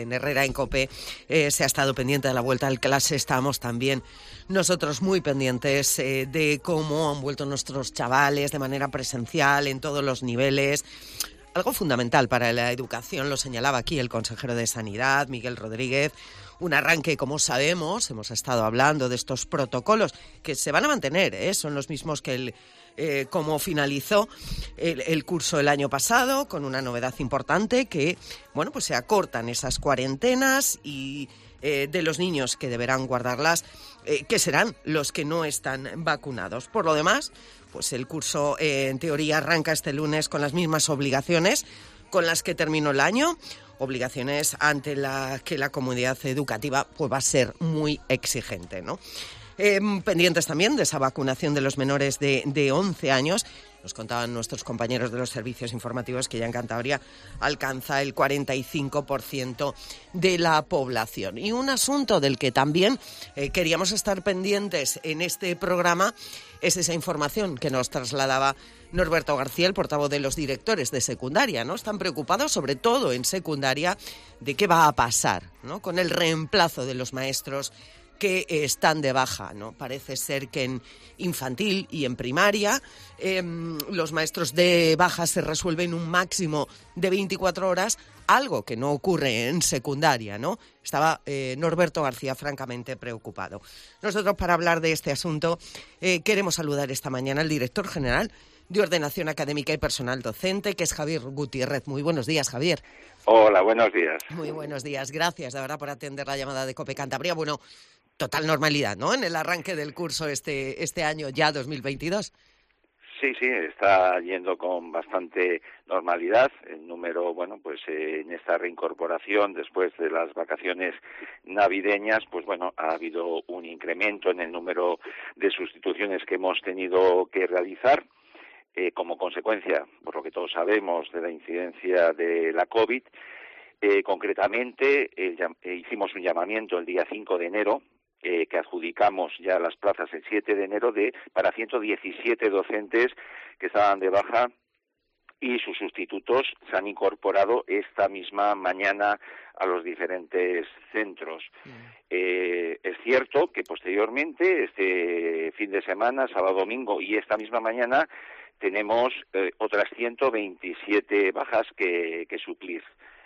En Herrera, en COPE, se ha estado pendiente de la vuelta al clase. Estamos también nosotros muy pendientes de cómo han vuelto nuestros chavales de manera presencial en todos los niveles. Algo fundamental para la educación, lo señalaba aquí el consejero de Sanidad, Miguel Rodríguez. Un arranque, como sabemos, hemos estado hablando de estos protocolos que se van a mantener, son los mismos que como finalizó el curso el año pasado, con una novedad importante que, bueno, pues se acortan esas cuarentenas y de los niños que deberán guardarlas, que serán los que no están vacunados. Por lo demás, pues el curso en teoría arranca este lunes con las mismas obligaciones con las que terminó el año, obligaciones ante las que la comunidad educativa pues va a ser muy exigente, ¿no? Pendientes también de esa vacunación de los menores de 11 años. Nos contaban nuestros compañeros de los servicios informativos que ya en Cantabria alcanza el 45% de la población. Y un asunto del que también queríamos estar pendientes en este programa es esa información que nos trasladaba Norberto García, el portavoz de los directores de secundaria, ¿no? Están preocupados, sobre todo en secundaria, de qué va a pasar, ¿no? Con el reemplazo de los maestros que están de baja, ¿no? Parece ser que en infantil y en primaria los maestros de baja se resuelven un máximo de 24 horas, algo que no ocurre en secundaria, ¿no? Estaba Norberto García francamente preocupado. Nosotros, para hablar de este asunto, queremos saludar esta mañana al director general de Ordenación Académica y Personal Docente, que es Javier Gutiérrez. Muy buenos días, Javier. Hola, buenos días. Muy buenos días. Gracias, de verdad, por atender la llamada de COPE Cantabria. Bueno, total normalidad, ¿no?, en el arranque del curso este año ya 2022. Sí, está yendo con bastante normalidad. El número, bueno, pues en esta reincorporación después de las vacaciones navideñas, pues bueno, ha habido un incremento en el número de sustituciones que hemos tenido que realizar como consecuencia, por lo que todos sabemos, de la incidencia de la COVID. Concretamente, hicimos un llamamiento el día 5 de enero, que adjudicamos ya las plazas el 7 de enero para 117 docentes que estaban de baja, y sus sustitutos se han incorporado esta misma mañana a los diferentes centros. Es cierto que posteriormente, este fin de semana, sábado, domingo y esta misma mañana, tenemos otras 127 bajas que suplir.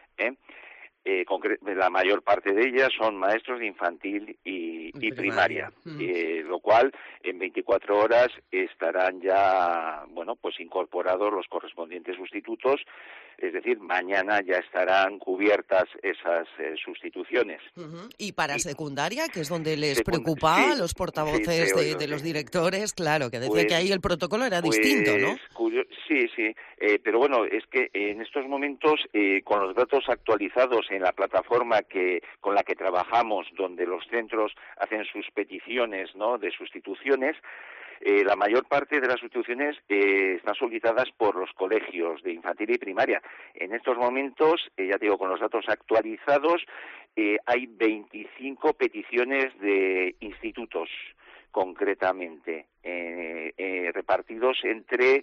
La mayor parte de ellas son maestros de infantil y primaria, lo cual en 24 horas estarán ya, bueno, pues incorporados los correspondientes sustitutos, es decir, mañana ya estarán cubiertas esas sustituciones. Y para secundaria, que es donde les preocupa a los portavoces de los directores, claro, que decía que ahí el protocolo era distinto, ¿no? Sí, pero bueno, es que en estos momentos, con los datos actualizados en la plataforma con la que trabajamos, donde los centros hacen sus peticiones, ¿no?, de sustituciones, la mayor parte de las sustituciones están solicitadas por los colegios de infantil y primaria. En estos momentos, ya te digo, con los datos actualizados, hay 25 peticiones de institutos, concretamente, repartidos entre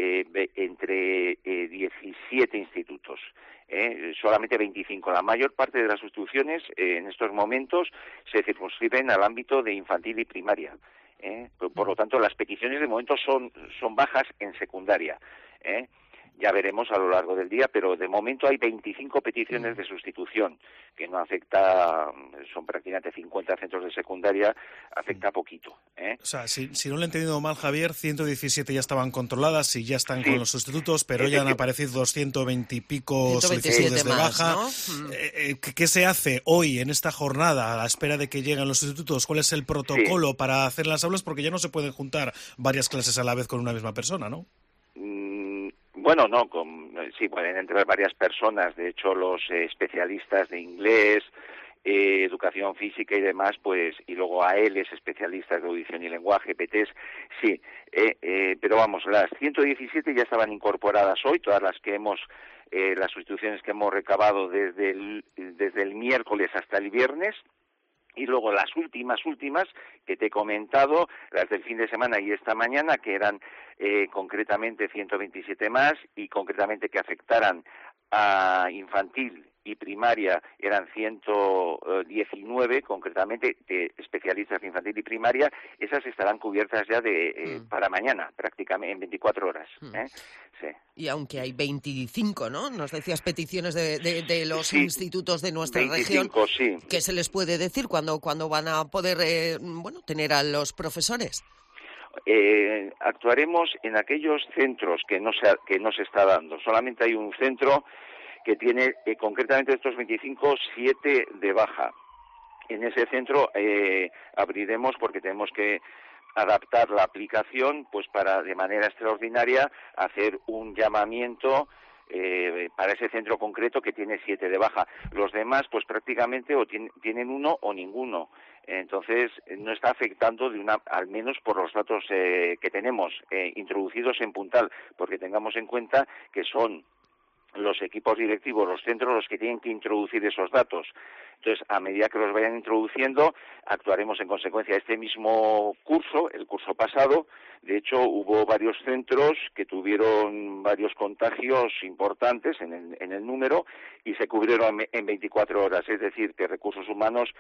17 institutos. Solamente 25. La mayor parte de las sustituciones en estos momentos se circunscriben al ámbito de infantil y primaria. Por lo tanto, las peticiones de momento son bajas en secundaria. Ya veremos a lo largo del día, pero de momento hay 25 peticiones de sustitución, que no afecta, son prácticamente 50 centros de secundaria, afecta poquito. O sea, si no lo he entendido mal, Javier, 117 ya estaban controladas y ya están con los sustitutos, pero ya han aparecido 220 y pico solicitudes de baja. ¿No? ¿Qué se hace hoy en esta jornada a la espera de que lleguen los sustitutos? ¿Cuál es el protocolo para hacer las aulas? Porque ya no se pueden juntar varias clases a la vez con una misma persona, ¿no? Bueno, no, sí pueden entrar varias personas. De hecho, los especialistas de inglés, educación física y demás, pues, y luego ALs, especialistas de audición y lenguaje, PTs, sí. Pero vamos, las 117 ya estaban incorporadas hoy, todas las sustituciones que hemos recabado desde el miércoles hasta el viernes. Y luego las últimas que te he comentado, las del fin de semana y esta mañana, que eran concretamente 127 más, y concretamente que afectaran a infantil y primaria eran 119, concretamente, de especialistas de infantil y primaria, esas estarán cubiertas ya para mañana, prácticamente en 24 horas. Sí. Y aunque hay 25, ¿no? Nos decías peticiones de los institutos de nuestra 25, región. ¿Qué se les puede decir cuando van a poder tener a los profesores? Actuaremos en aquellos centros que no se está dando. Solamente hay un centro que tiene, concretamente de estos 25, 7 de baja. En ese centro abriremos, porque tenemos que adaptar la aplicación, pues para de manera extraordinaria hacer un llamamiento para ese centro concreto que tiene 7 de baja. Los demás, pues prácticamente o tienen uno o ninguno. Entonces, no está afectando al menos por los datos que tenemos introducidos en Puntal, porque tengamos en cuenta que son los equipos directivos, los centros, los que tienen que introducir esos datos. Entonces, a medida que los vayan introduciendo, actuaremos en consecuencia. Este mismo curso, el curso pasado, de hecho, hubo varios centros que tuvieron varios contagios importantes en el número y se cubrieron en 24 horas. Es decir, que Recursos Humanos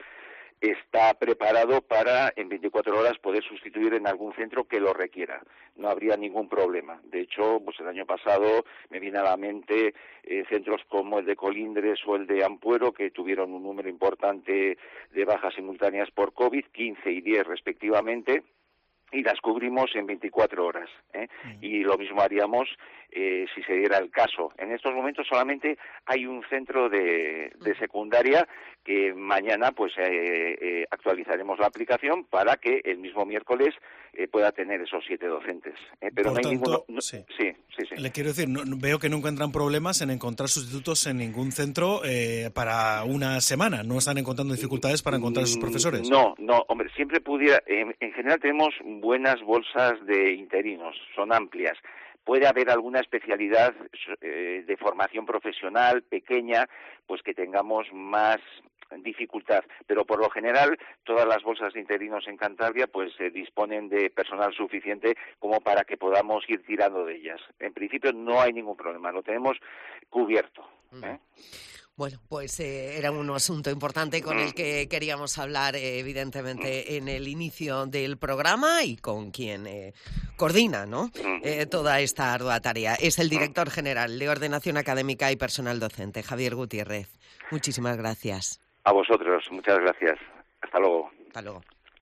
está preparado para en 24 horas poder sustituir en algún centro que lo requiera. No habría ningún problema. De hecho, pues el año pasado me viene a la mente centros como el de Colindres o el de Ampuero, que tuvieron un número importante de bajas simultáneas por COVID, 15 y 10 respectivamente, y las cubrimos en 24 horas. Y lo mismo haríamos si se diera el caso. En estos momentos solamente hay un centro de secundaria que mañana pues actualizaremos la aplicación para que el mismo miércoles pueda tener esos 7 docentes. Pero por no hay tanto, ninguno. Sí. Le quiero decir, veo que no encuentran problemas en encontrar sustitutos en ningún centro para una semana. No están encontrando dificultades para encontrar a sus profesores. No, hombre, siempre pudiera. En general tenemos buenas bolsas de interinos, son amplias. Puede haber alguna especialidad de formación profesional pequeña, pues que tengamos más dificultad, pero por lo general todas las bolsas de interinos en Cantabria pues disponen de personal suficiente como para que podamos ir tirando de ellas. En principio no hay ningún problema, lo tenemos cubierto. Bueno, pues era un asunto importante con el que queríamos hablar, evidentemente, en el inicio del programa y con quien coordina, ¿no? Toda esta ardua tarea. Es el director general de Ordenación Académica y Personal Docente, Javier Gutiérrez. Muchísimas gracias. A vosotros, muchas gracias. Hasta luego. Hasta luego.